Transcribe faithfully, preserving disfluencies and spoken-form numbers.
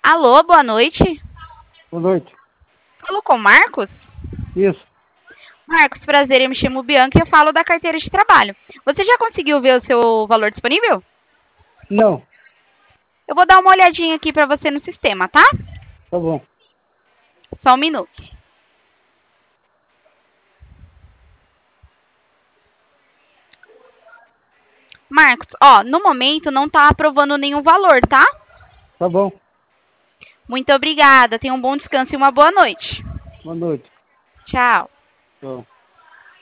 Alô, boa noite. Boa noite. Falo com o Marcos? Isso. Marcos, prazer, eu me chamo Bianca e eu falo da carteira de trabalho. Você já conseguiu ver o seu valor disponível? Não, Eu vou dar uma olhadinha aqui para você no sistema, tá? tá bom. Só um minuto. Marcos, ó, no momento não tá aprovando nenhum valor, tá? Tá bom. Muito obrigada, tenha um bom descanso e uma boa noite. Boa noite. Tchau. Tchau.